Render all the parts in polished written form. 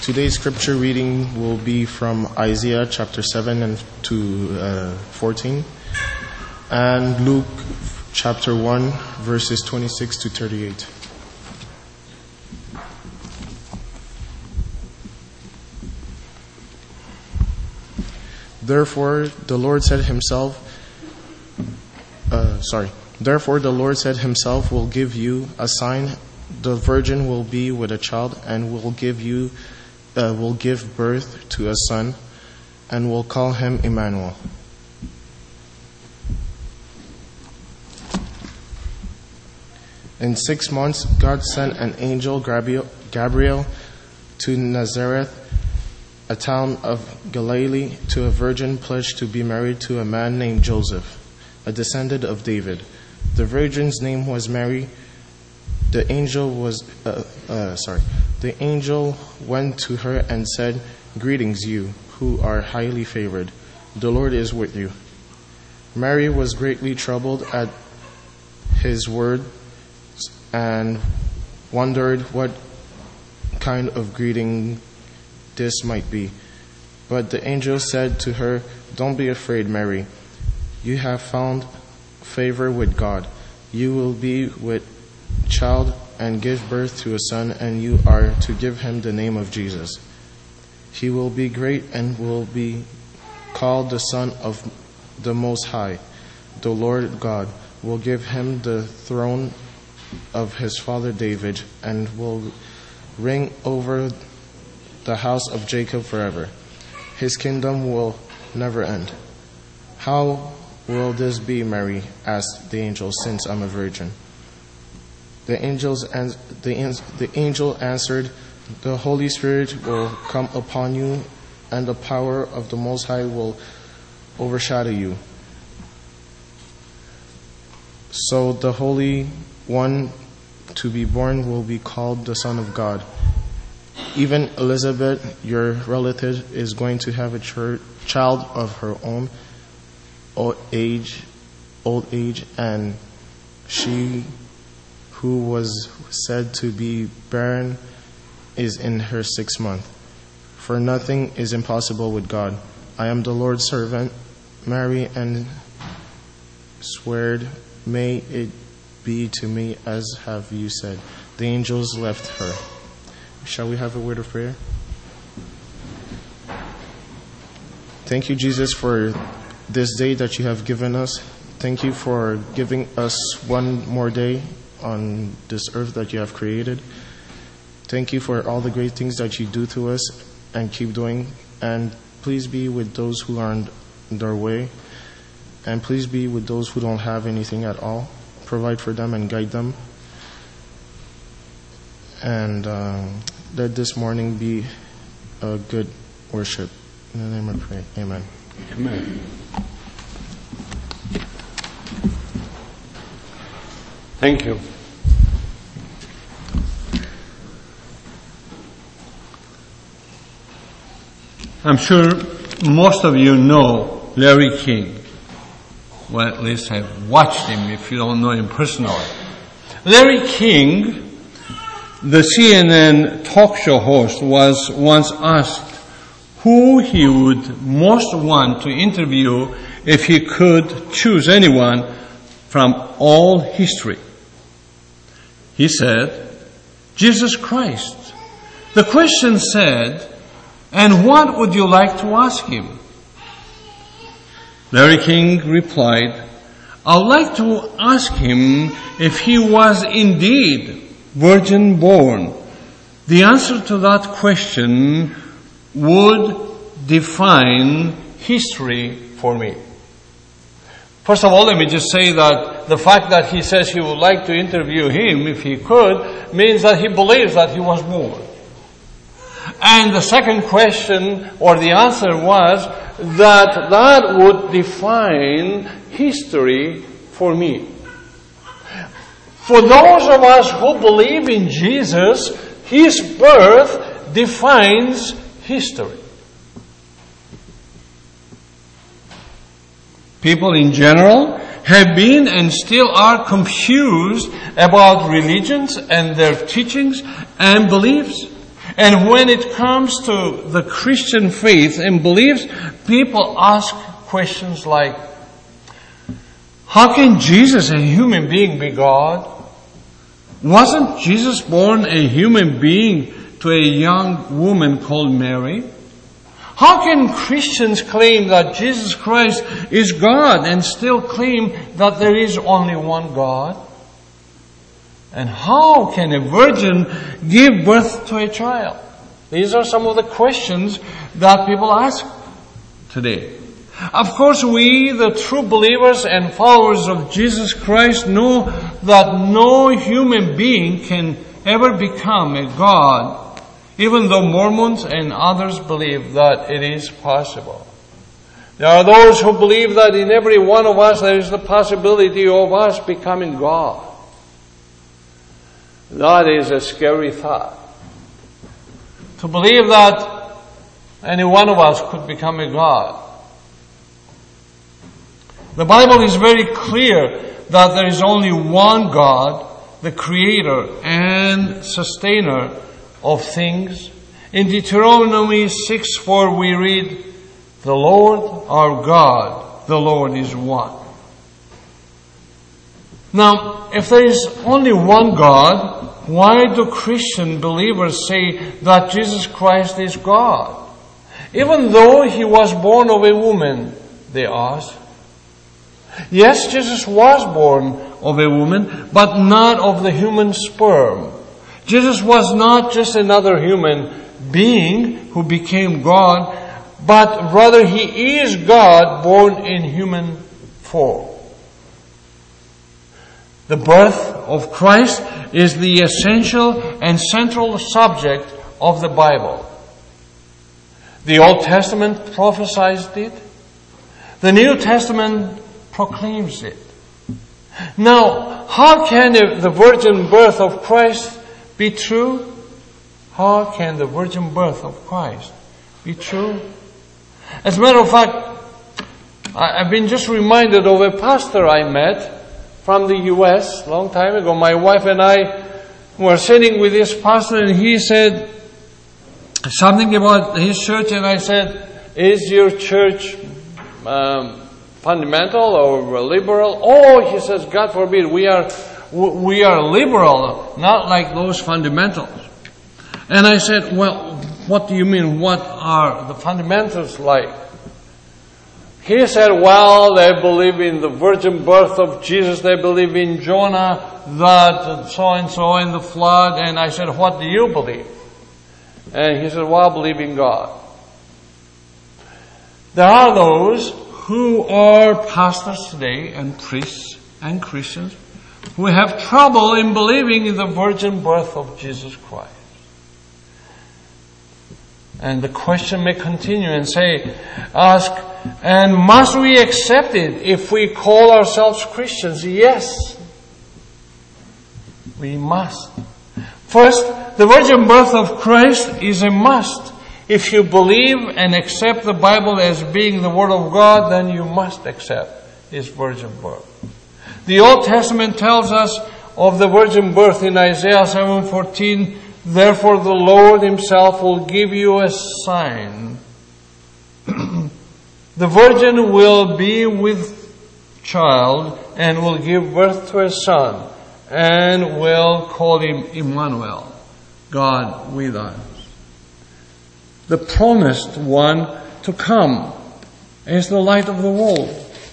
Today's scripture reading will be from Isaiah chapter 7 and to 14, and Luke chapter 1 verses 26 to 38. Therefore the Lord said himself will give you a sign. The virgin will be with a child and will give birth to a son, and will call him Emmanuel. In 6 months, God sent an angel, Gabriel, to Nazareth, a town of Galilee, to a virgin pledged to be married to a man named Joseph, a descendant of David. The virgin's name was Mary. The angel went to her and said, "Greetings, you who are highly favored. The Lord is with you." Mary was greatly troubled at his word and wondered what kind of greeting this might be. But the angel said to her, "Don't be afraid, Mary. You have found favor with God. You will be with child and give birth to a son, and you are to give him the name of Jesus. He will be great and will be called the Son of the Most High. The Lord God will give him the throne of his father David, and will reign over the house of Jacob forever. His kingdom will never end." "How will this be, Mary?" asked the angel, "since I'm a virgin?" The angel answered, "The Holy Spirit will come upon you, and the power of the Most High will overshadow you. So the Holy One to be born will be called the Son of God. Even Elizabeth, your relative, is going to have a child of her own old age, and she who was said to be barren is in her 6th month. For nothing is impossible with God. I am the Lord's servant." Mary and sweared, "May it be to me as have you said." The angels left her. Shall we have a word of prayer? Thank you, Jesus, for this day that you have given us. Thank you for giving us one more day on this earth that you have created. Thank you for all the great things that you do to us and keep doing. And please be with those who are on their way. And please be with those who don't have anything at all. Provide for them and guide them. And let this morning be a good worship. In the name I pray. Amen. Amen. Thank you. I'm sure most of you know Larry King. Well, at least I've watched him if you don't know him personally. Larry King, the CNN talk show host, was once asked who he would most want to interview if he could choose anyone from all history. He said, "Jesus Christ." The question said, "And what would you like to ask him?" Larry King replied, "I'd like to ask him if he was indeed virgin born. The answer to that question would define history for me." First of all, let me just say that the fact that he says he would like to interview him if he could means that he believes that he was born. And the second question, or the answer, was that would define history for me. For those of us who believe in Jesus, his birth defines history. People in general have been and still are confused about religions and their teachings and beliefs. And when it comes to the Christian faith and beliefs, people ask questions like, how can Jesus, a human being, be God? Wasn't Jesus born a human being to a young woman called Mary? How can Christians claim that Jesus Christ is God and still claim that there is only one God? And how can a virgin give birth to a child? These are some of the questions that people ask today. Of course, we, the true believers and followers of Jesus Christ, know that no human being can ever become a God, even though Mormons and others believe that it is possible. There are those who believe that in every one of us there is the possibility of us becoming God. That is a scary thought. To believe that any one of us could become a God. The Bible is very clear that there is only one God, the creator and sustainer of things. In Deuteronomy 6:4 we read, "The Lord our God, the Lord is one." Now, if there is only one God, why do Christian believers say that Jesus Christ is God? Even though He was born of a woman, they ask. Yes, Jesus was born of a woman, but not of the human sperm. Jesus was not just another human being who became God, but rather He is God born in human form. The birth of Christ is the essential and central subject of the Bible. The Old Testament prophesied it. The New Testament proclaims it. Now, how can the virgin birth of Christ be true? How can the virgin birth of Christ be true? As a matter of fact, I've been just reminded of a pastor I met from the U.S. a long time ago. My wife and I were sitting with this pastor and he said something about his church, and I said, "Is your church fundamental or liberal?" "Oh," he says, "God forbid, we are liberal, not like those fundamentals." And I said, "Well, what do you mean? What are the fundamentals like?" He said, "Well, they believe in the virgin birth of Jesus. They believe in Jonah, that so-and-so, and the flood." And I said, "What do you believe?" And he said, "Well, I believe in God." There are those who are pastors today and priests and Christians who have trouble in believing in the virgin birth of Jesus Christ. And the question may continue and ask, and must we accept it if we call ourselves Christians? Yes, we must. First, the virgin birth of Christ is a must. If you believe and accept the Bible as being the Word of God, then you must accept His virgin birth. The Old Testament tells us of the virgin birth in Isaiah 7:14, "Therefore the Lord Himself will give you a sign. The virgin will be with child and will give birth to a son and will call him Emmanuel," God with us. The promised one to come is the light of the world.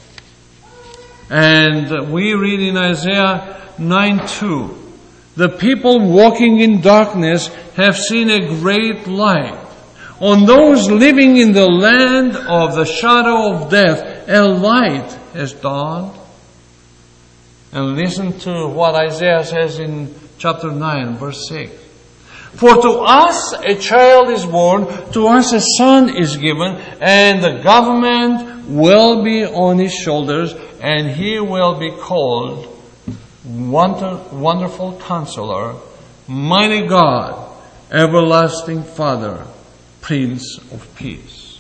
And we read in Isaiah 9:2, "The people walking in darkness have seen a great light. On those living in the land of the shadow of death, a light has dawned." And listen to what Isaiah says in chapter 9, verse 6. "For to us a child is born, to us a son is given, and the government will be on his shoulders, and he will be called Wonderful Counselor, Mighty God, Everlasting Father, Prince of Peace."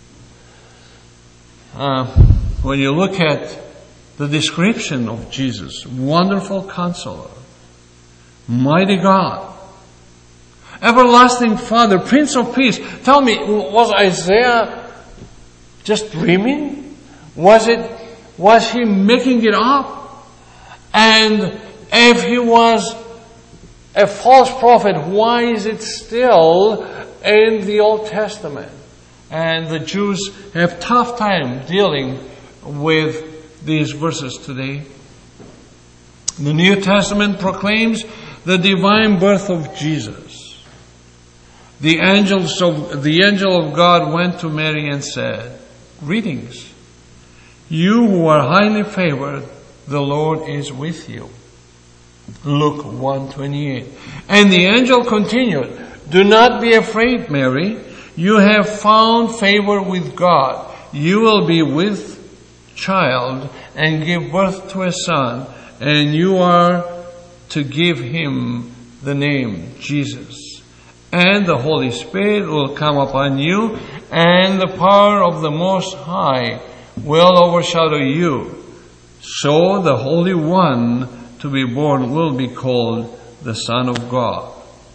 When you look at the description of Jesus, Wonderful Counselor, Mighty God, Everlasting Father, Prince of Peace. Tell me, was Isaiah just dreaming? Was he making it up? And if he was a false prophet, why is it still in the Old Testament? And the Jews have tough time dealing with these verses today. The New Testament proclaims the divine birth of Jesus. The angel of God went to Mary and said, "Greetings, you who are highly favored, the Lord is with you." Luke 1:28. And the angel continued, "Do not be afraid, Mary. You have found favor with God. You will be with child and give birth to a son, and you are to give him the name Jesus. And the Holy Spirit will come upon you, and the power of the Most High will overshadow you. So the Holy One to be born will be called the Son of God."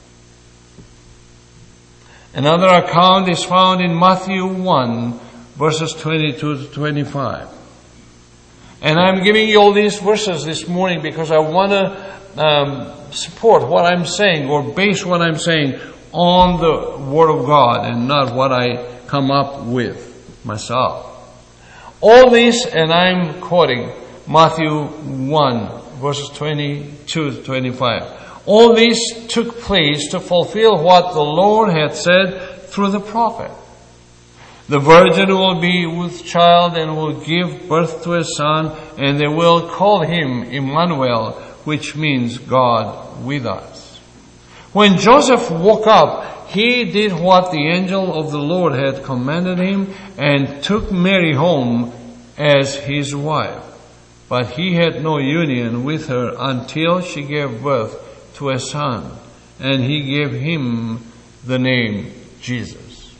Another account is found in Matthew 1, verses 22 to 25. And I'm giving you all these verses this morning because I want to support what I'm saying or base what I'm saying on the Word of God and not what I come up with myself. All this, and I'm quoting Matthew 1, verses 22 to 25. All this took place to fulfill what the Lord had said through the prophet. The virgin will be with child and will give birth to a son, and they will call him Emmanuel, which means God with us. When Joseph woke up, he did what the angel of the Lord had commanded him and took Mary home as his wife. But he had no union with her until she gave birth to a son, and he gave him the name Jesus.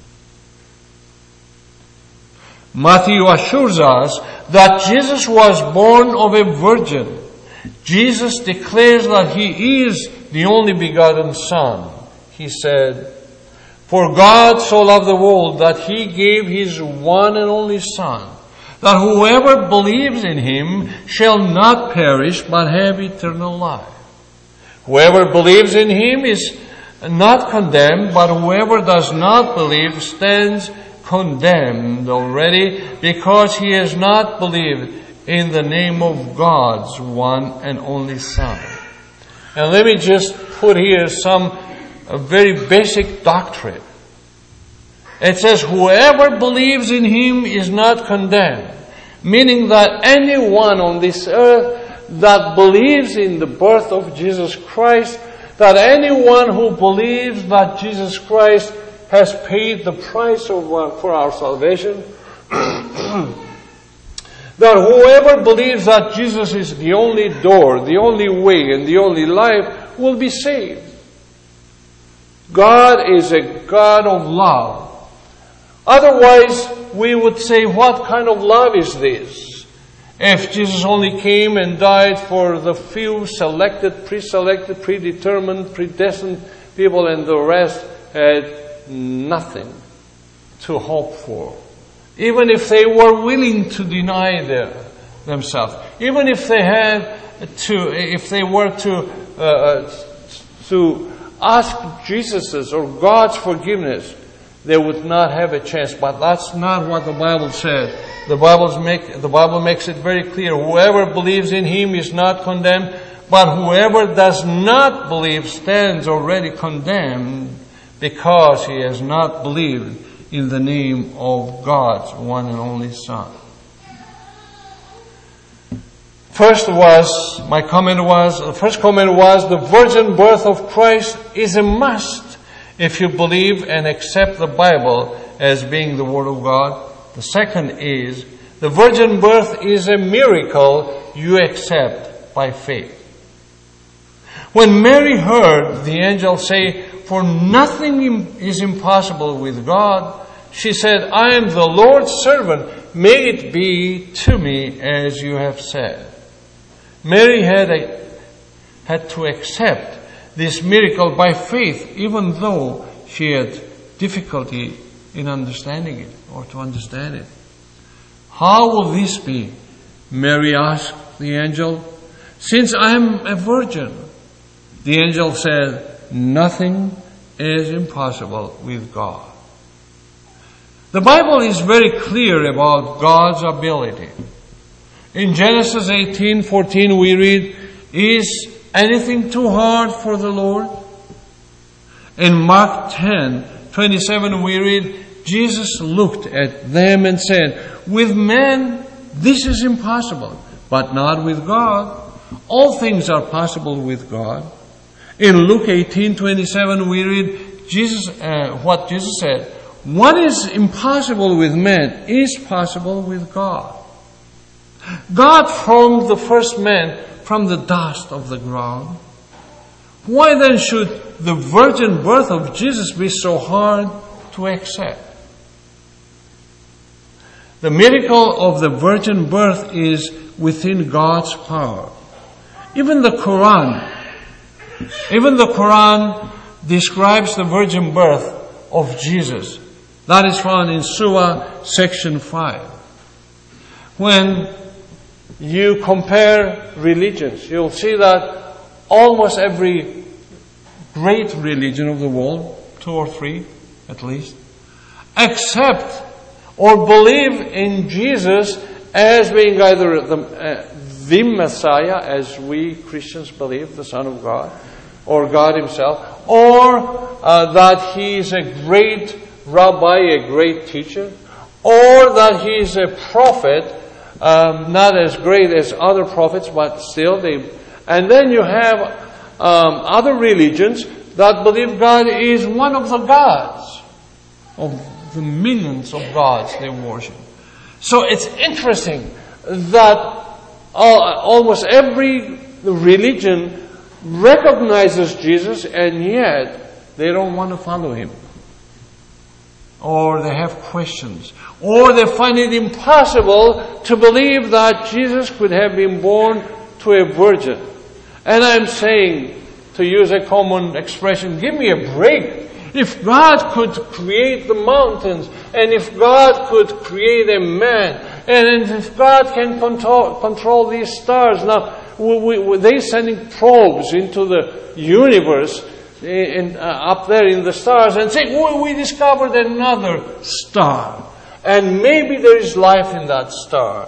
Matthew assures us that Jesus was born of a virgin. Jesus declares that he is the only begotten Son. He said, "For God so loved the world that he gave his one and only Son, that whoever believes in him shall not perish but have eternal life. Whoever believes in him is not condemned, but whoever does not believe stands condemned already, because he has not believed in the name of God's one and only Son." And let me just put here some very basic doctrine. It says, whoever believes in him is not condemned, meaning that anyone on this earth that believes in the birth of Jesus Christ, that anyone who believes that Jesus Christ has paid the price for our salvation, that whoever believes that Jesus is the only door, the only way, and the only life will be saved. God is a God of love. Otherwise, we would say, what kind of love is this? If Jesus only came and died for the few selected, pre-selected, predetermined, predestined people, and the rest had nothing to hope for. Even if they were willing to deny themselves, even if they were to ask Jesus' or God's forgiveness, they would not have a chance. But that's not what the Bible said. The Bible makes it very clear. Whoever believes in him is not condemned, but whoever does not believe stands already condemned, because he has not believed in the name of God's one and only Son. The first comment was, the virgin birth of Christ is a must if you believe and accept the Bible as being the Word of God. The second is, the virgin birth is a miracle you accept by faith. When Mary heard the angel say, "For nothing is impossible with God," she said, "I am the Lord's servant. May it be to me as you have said." Mary had to accept this miracle by faith, even though she had difficulty in understanding it or to understand it. How will this be? Mary asked the angel. Since I am a virgin. The angel said, nothing is impossible with God. The Bible is very clear about God's ability. In Genesis 18:14 we read, is anything too hard for the Lord? In Mark 10:27 we read, Jesus looked at them and said, with men this is impossible, but not with God. All things are possible with God. In Luke 18:27 we read what Jesus said, what is impossible with men is possible with God. God formed the first man from the dust of the ground. Why then should the virgin birth of Jesus be so hard to accept? The miracle of the virgin birth is within God's power. Even the Quran describes the virgin birth of Jesus. That is found in Surah section 5. When you compare religions, you'll see that almost every great religion of the world, 2 or 3 at least, accept or believe in Jesus as being either the Messiah, as we Christians believe, the Son of God, or God Himself, or that He is a great rabbi, a great teacher, or that He is a prophet, not as great as other prophets, but still they. And then you have other religions that believe God is one of the gods, of the millions of gods they worship. So it's interesting that almost every religion recognizes Jesus, and yet they don't want to follow Him. Or they have questions. Or they find it impossible to believe that Jesus could have been born to a virgin. And I'm saying, to use a common expression, give me a break. If God could create the mountains, and if God could create a man, and if God can control these stars, now they're sending probes into the universe, up there in the stars, and saying, oh, we discovered another star, and maybe there is life in that star.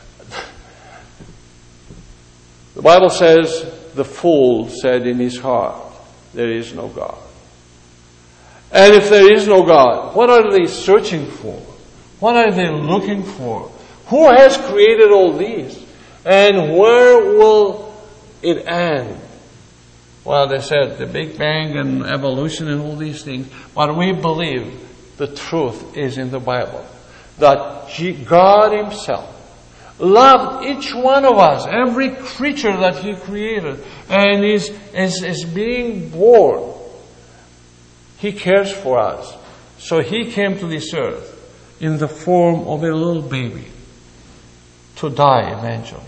The Bible says, the fool said in his heart, there is no God. And if there is no God, what are they searching for? What are they looking for? Who has created all these? And where will it end? Well, they said the Big Bang and evolution and all these things. But we believe the truth is in the Bible. That God Himself loved each one of us, every creature that He created, and is being born. He cares for us. So He came to this earth in the form of a little baby to die eventually.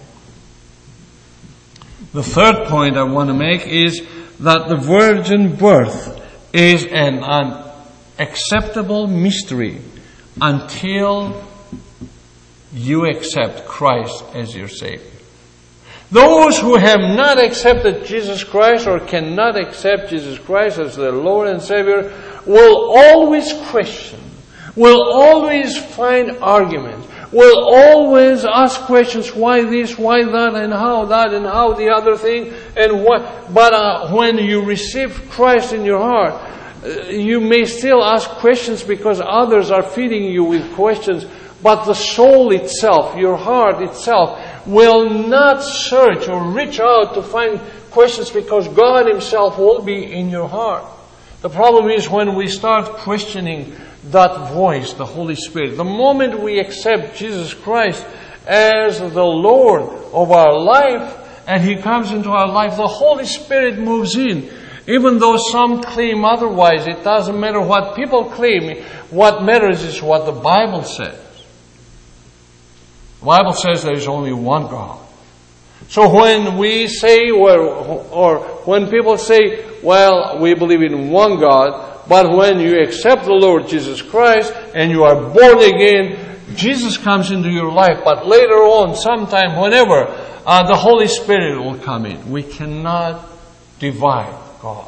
The third point I want to make is that the virgin birth is an unacceptable mystery until you accept Christ as your Savior. Those who have not accepted Jesus Christ or cannot accept Jesus Christ as their Lord and Savior will always question, will always find arguments, will always ask questions, why this, why that, and how the other thing, and what. But when you receive Christ in your heart, you may still ask questions because others are feeding you with questions, but the soul itself, your heart itself, will not search or reach out to find questions because God Himself will be in your heart. The problem is when we start questioning that voice, the Holy Spirit. The moment we accept Jesus Christ as the Lord of our life and He comes into our life, the Holy Spirit moves in. Even though some claim otherwise, it doesn't matter what people claim. What matters is what the Bible says. The Bible says there is only one God. So when we say, or when people say, well, we believe in one God, but when you accept the Lord Jesus Christ and you are born again, Jesus comes into your life, but later on, sometime, whenever, the Holy Spirit will come in. We cannot divide God.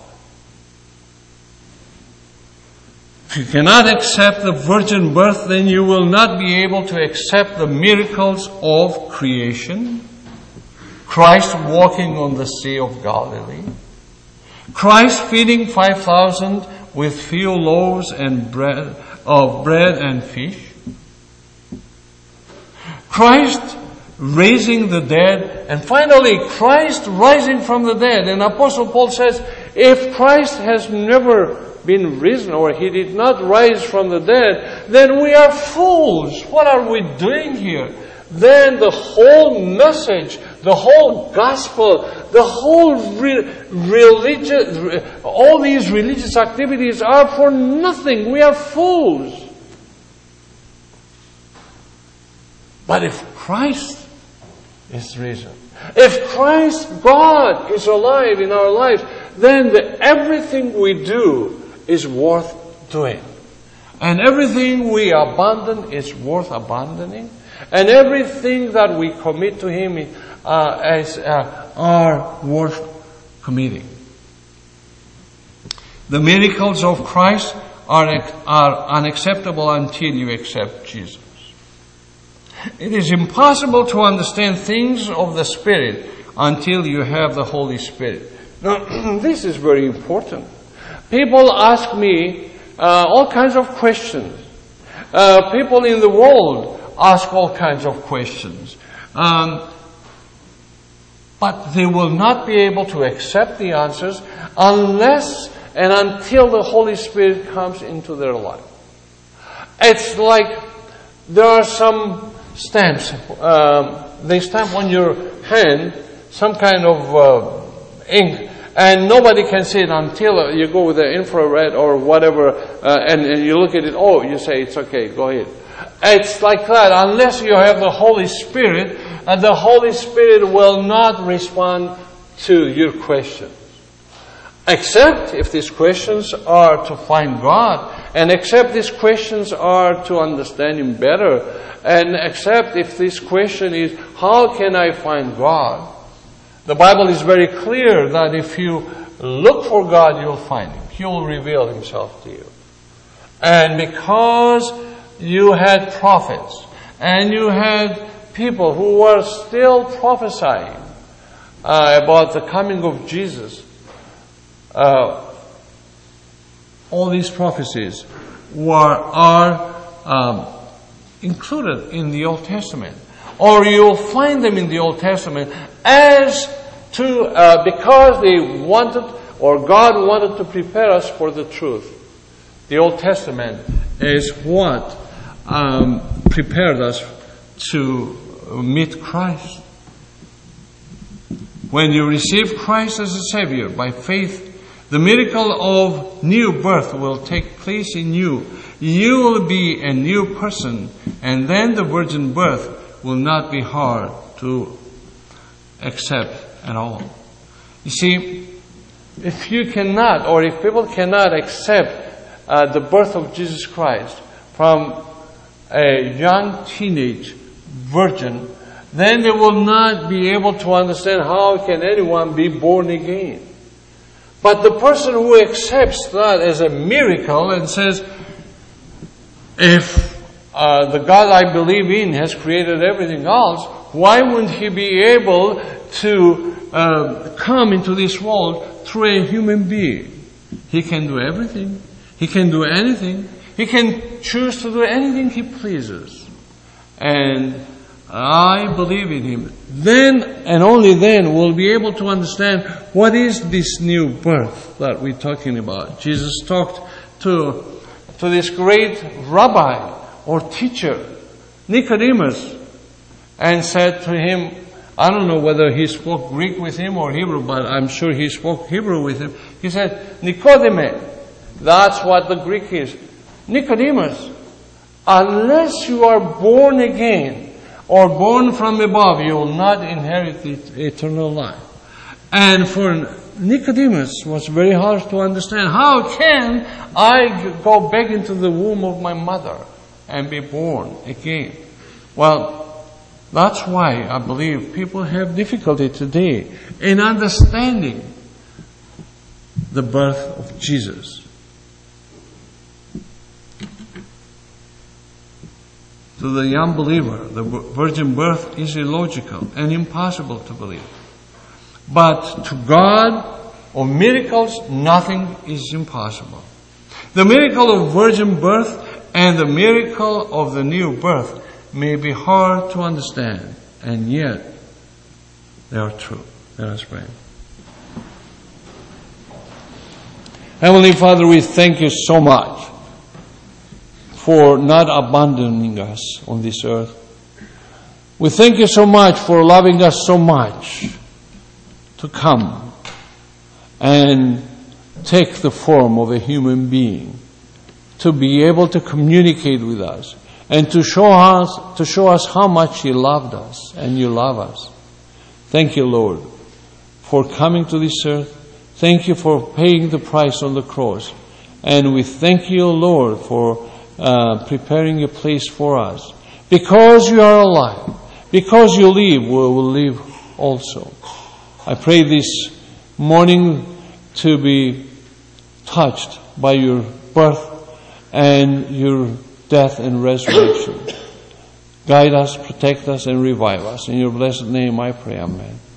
If you cannot accept the virgin birth, then you will not be able to accept the miracles of creation. Christ walking on the Sea of Galilee. Christ feeding 5,000 with few loaves and bread and fish. Christ raising the dead. And finally, Christ rising from the dead. And Apostle Paul says, if Christ has never been risen, or He did not rise from the dead, then we are fools. What are we doing here? Then the whole message, the whole gospel, the whole all these religious activities are for nothing. We are fools. But if Christ is risen, if Christ, God, is alive in our lives, then everything we do is worth doing. And everything we abandon is worth abandoning. And everything that we commit to Him are worth committing. The miracles of Christ are unacceptable until you accept Jesus. It is impossible to understand things of the Spirit until you have the Holy Spirit. Now, this is very important. People ask me all kinds of questions. People in the world ask all kinds of questions. But they will not be able to accept the answers unless and until the Holy Spirit comes into their life. It's like there are some stamps. They stamp on your hand some kind of ink, and nobody can see it until you go with the infrared or whatever, and you look at it. Oh, you say it's okay. Go ahead. It's like that. Unless you have the Holy Spirit, and the Holy Spirit will not respond to your questions. Except if these questions are to find God, and except these questions are to understand Him better, and except if this question is, how can I find God? The Bible is very clear that if you look for God, you'll find Him. He will reveal Himself to you. And because you had prophets, and you had people who were still prophesying about the coming of Jesus, all these prophecies are included in the Old Testament. Or you'll find them in the Old Testament as to, because they wanted, or God wanted to prepare us for the truth. The Old Testament is what prepared us to meet Christ. When you receive Christ as a Savior by faith, the miracle of new birth will take place in you. You will be a new person, and then the virgin birth will not be hard to accept at all. You see, if you cannot, or if people cannot accept the birth of Jesus Christ from a young teenage virgin, then they will not be able to understand how can anyone be born again. But the person who accepts that as a miracle and says, if the God I believe in has created everything else, why wouldn't He be able to come into this world through a human being? He can do everything. He can do anything. He can choose to do anything He pleases. And I believe in Him. Then and only then we'll be able to understand what is this new birth that we're talking about. Jesus talked to this great rabbi or teacher, Nicodemus, and said to him, I don't know whether he spoke Greek with him or Hebrew, but I'm sure he spoke Hebrew with him. He said, Nicodeme, that's what the Greek is. Nicodemus, unless you are born again, or born from above, you will not inherit eternal life. And for Nicodemus, it was very hard to understand. How can I go back into the womb of my mother and be born again? Well, that's why I believe people have difficulty today in understanding the birth of Jesus. To the unbeliever, the virgin birth is illogical and impossible to believe. But to God, of miracles, nothing is impossible. The miracle of virgin birth and the miracle of the new birth may be hard to understand, and yet they are true. Let us pray. Heavenly Father, we thank you so much for not abandoning us on this earth. We thank you so much for loving us so much to come and take the form of a human being, to be able to communicate with us, and to show us how much you loved us and you love us. Thank you, Lord, for coming to this earth. Thank you for paying the price on the cross. And we thank you, Lord, for preparing a place for us. Because you are alive, because you live, we will live also. I pray this morning to be touched by your birth and your death and resurrection. Guide us, protect us, and revive us. In your blessed name I pray, amen.